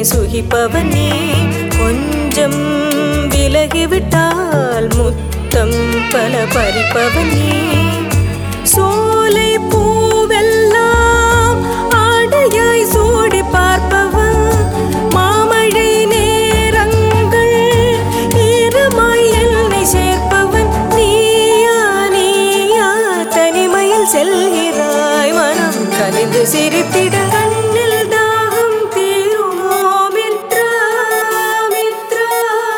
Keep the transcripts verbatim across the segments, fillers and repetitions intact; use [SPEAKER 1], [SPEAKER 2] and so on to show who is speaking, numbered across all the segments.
[SPEAKER 1] சுகிப்பவன் நீ. கொஞ்சம் விலகிவிட்டால் முத்தம் பல பறிப்பவன் நீ. சோலை பூவெல்லாம் ஆடையாய் சூடி பார்ப்பவன். மாமழை நேரங்கள் ஈரமாய் என்னை சேர்ப்பவன். நீயா நீயா தனிமையில் செல்கிறாய் மனம் கனிந்து சிரித்திட. கண்ணில் தாகம் தீருமோ மித்ரா மித்ரா.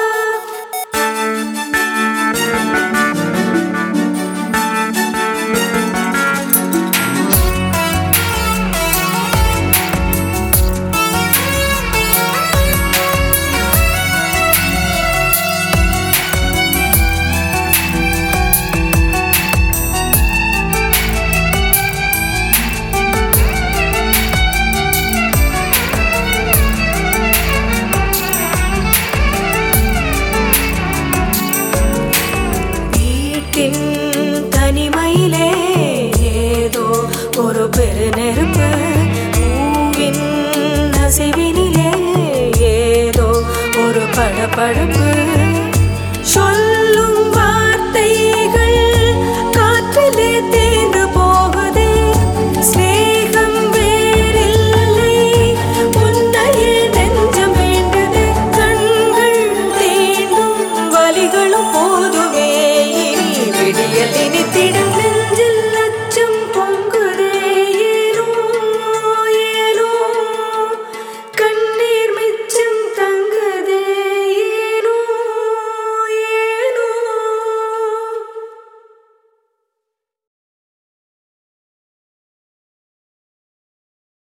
[SPEAKER 1] தனிமையிலே ஏதோ ஒரு பெருநெருப்பு. பூவின் நசிவினிலே ஏதோ ஒரு படபடப்பு. சொல்லும் வார்த்தைகள் காற்றிலே தேர்ந்து போகுதே. ஸ்நேகம் வேறில்லை உன்னையே நெஞ்சம் வேண்டுது. கண்கள் தீண்டும் வலிகளும் போதும்